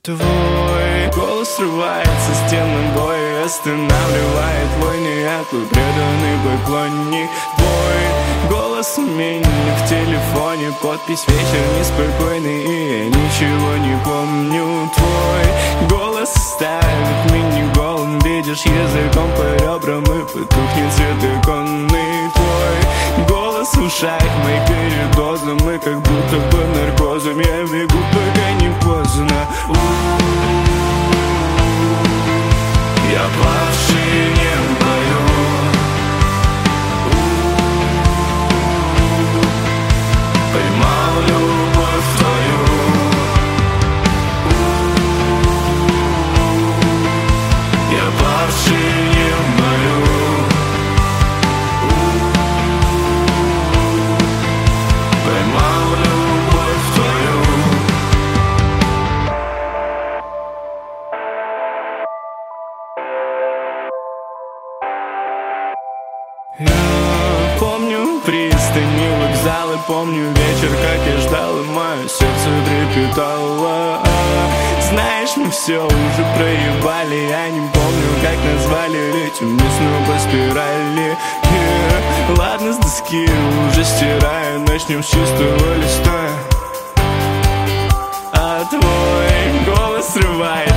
Твой голос срывается с стен боя, останавливает войны, а твой преданный поклонник. Твой голос у меня в телефоне, подпись «Вечер неспокойный», и я ничего не помню. Твой голос ставит меня голым, видишь языком по ребрам, и потухнет свет иконы. Твой голос в ушах моих передозом, и как будто под наркозом я бегу, пока не поздно. Я павший не бою. Поймал любовь твою. Я павший не бою. Поймал любовь твою. Я помню пристани, вокзалы, помню вечер, как я ждал, и мое сердце трепетало. Знаешь, мы все уже проебали, я не помню, как назвали, летим мы снова по спирали. Ладно, с доски уже стираю, начнем с чистого листа. А твой голос срывает